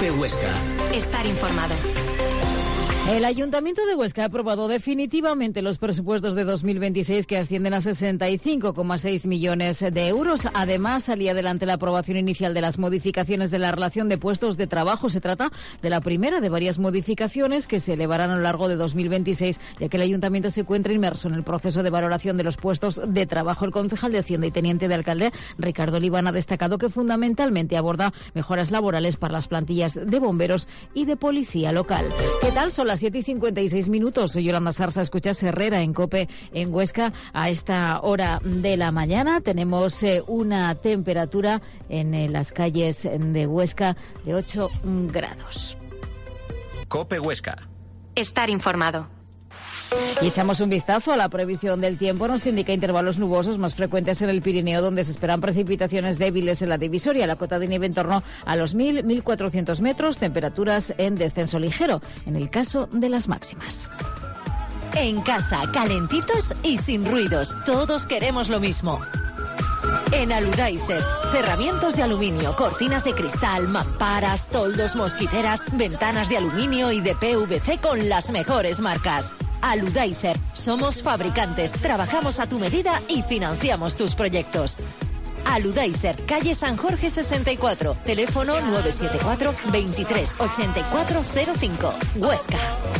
COPE Huesca. Estar informado. El Ayuntamiento de Huesca ha aprobado definitivamente los presupuestos de 2026 que ascienden a 65,6 millones de euros. Además, salía adelante la aprobación inicial de las modificaciones de la relación de puestos de trabajo. Se trata de la primera de varias modificaciones que se elevarán a lo largo de 2026, ya que el Ayuntamiento se encuentra inmerso en el proceso de valoración de los puestos de trabajo. El concejal de Hacienda y teniente de alcalde, Ricardo Oliván, ha destacado que fundamentalmente aborda mejoras laborales para las plantillas de bomberos y de policía local. ¿Qué tal? Son las 7:56 minutos. Soy Yolanda Sarsa, escuchas Herrera en COPE en Huesca. A esta hora de la mañana tenemos una temperatura en las calles de Huesca de 8 grados. COPE Huesca. Estar informado. Y echamos un vistazo a la previsión del tiempo. Nos indica intervalos nubosos más frecuentes en el Pirineo, donde se esperan precipitaciones débiles en la divisoria. La cota de nieve en torno a los 1.400 metros, temperaturas en descenso ligero, en el caso de las máximas. En casa, calentitos y sin ruidos. Todos queremos lo mismo. En Aludaiser, cerramientos de aluminio, cortinas de cristal, mamparas, toldos, mosquiteras, ventanas de aluminio y de PVC con las mejores marcas. Aludaiser, somos fabricantes, trabajamos a tu medida y financiamos tus proyectos. Aludaiser, calle San Jorge 64, teléfono 974 23 8405, Huesca.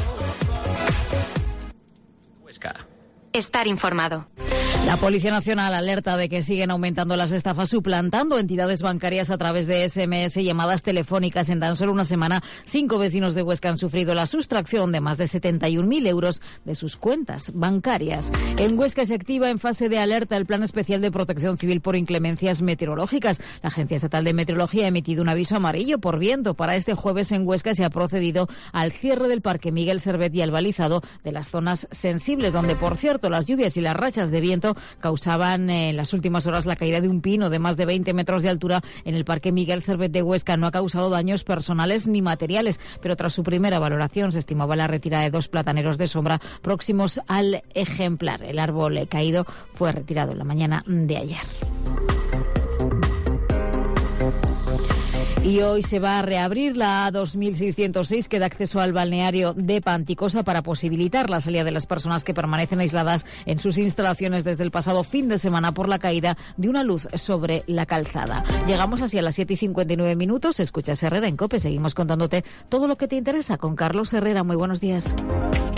Huesca. Estar informado. La Policía Nacional alerta de que siguen aumentando las estafas suplantando entidades bancarias a través de SMS y llamadas telefónicas. En tan solo una semana, 5 vecinos de Huesca han sufrido la sustracción de más de 71.000 euros de sus cuentas bancarias. En Huesca se activa en fase de alerta el Plan Especial de Protección Civil por inclemencias meteorológicas. La Agencia Estatal de Meteorología ha emitido un aviso amarillo por viento. Para este jueves en Huesca se ha procedido al cierre del Parque Miguel Servet y al balizado de las zonas sensibles, donde, por cierto, las lluvias y las rachas de viento causaban en las últimas horas la caída de un pino de más de 20 metros de altura en el Parque Miguel Servet de Huesca. No ha causado daños personales ni materiales, pero tras su primera valoración se estimaba la retirada de 2 plataneros de sombra próximos al ejemplar. El árbol caído fue retirado en la mañana de ayer. Y hoy se va a reabrir la A2606 que da acceso al balneario de Panticosa para posibilitar la salida de las personas que permanecen aisladas en sus instalaciones desde el pasado fin de semana por la caída de una luz sobre la calzada. Llegamos así a las 7:59 minutos. Escuchas Herrera en COPE. Seguimos contándote todo lo que te interesa con Carlos Herrera. Muy buenos días.